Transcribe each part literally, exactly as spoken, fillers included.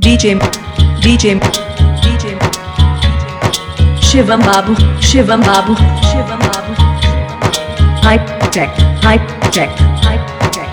DJ DJ DJ Shivam Babu Shivam Babu Shivam Babu Hype Tech Hype Tech Hype Tech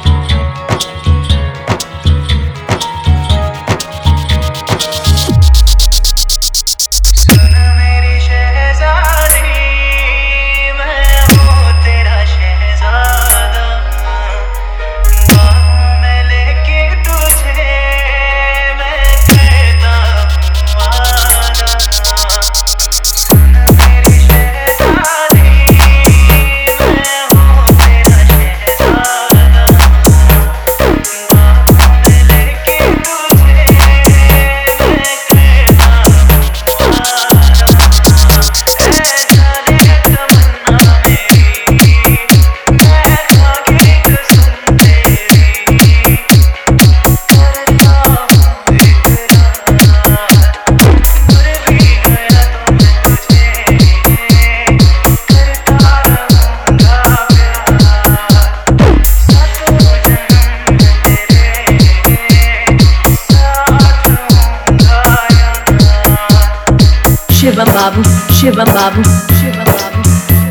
Shivam Babu, Shivam Babu, Shivam Babu.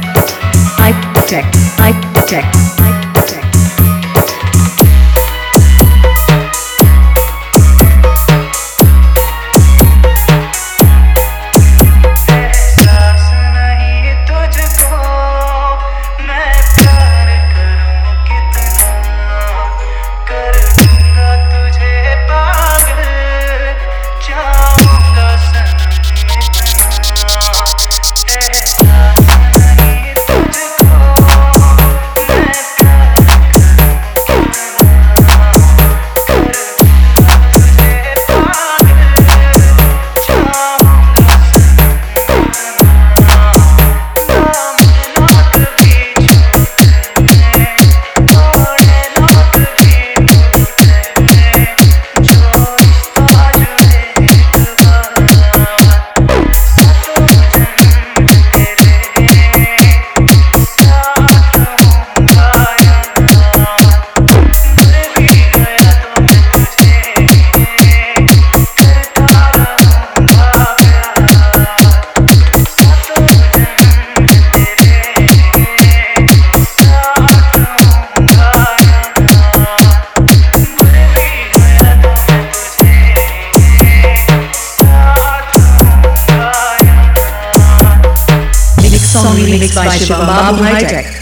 Hype Tech, Hype Tech, Hype Tech. Song remixed by Shivam Babu High Tech.